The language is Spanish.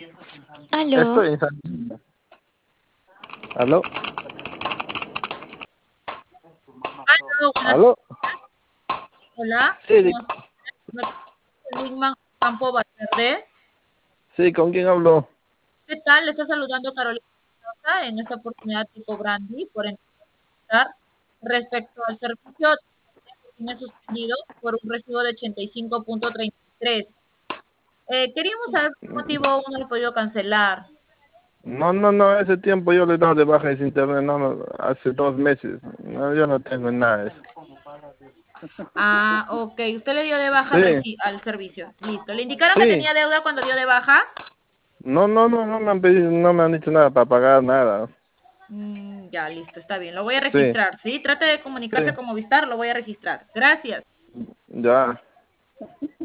Aló. Estoy en San... ¿Aló? Aló, buenas ¿Aló? tardes. Hola, Sí, ¿cómo estás? Wilman Campo Valverde. sí, ¿con quién hablo? ¿Qué tal? Le está saludando Carolina Mendoza. En esta oportunidad tipo Brandy por empezar respecto al servicio que tiene suspendido por un recibo de 85.33. Queríamos saber por qué motivo uno lo ha podido cancelar. No, ese tiempo yo le he dado de baja ese internet, hace 2 meses. No, yo no tengo nada de eso. Ah, ok. Usted le dio de baja Sí, al servicio. Listo. ¿Le indicaron que sí. tenía deuda cuando dio de baja? No me han pedido, no me han dicho nada para pagar nada. Ya, listo, está bien. Lo voy a Sí, registrar, ¿sí? Trate de comunicarse sí, con Movistar, lo voy a registrar. Gracias. ya.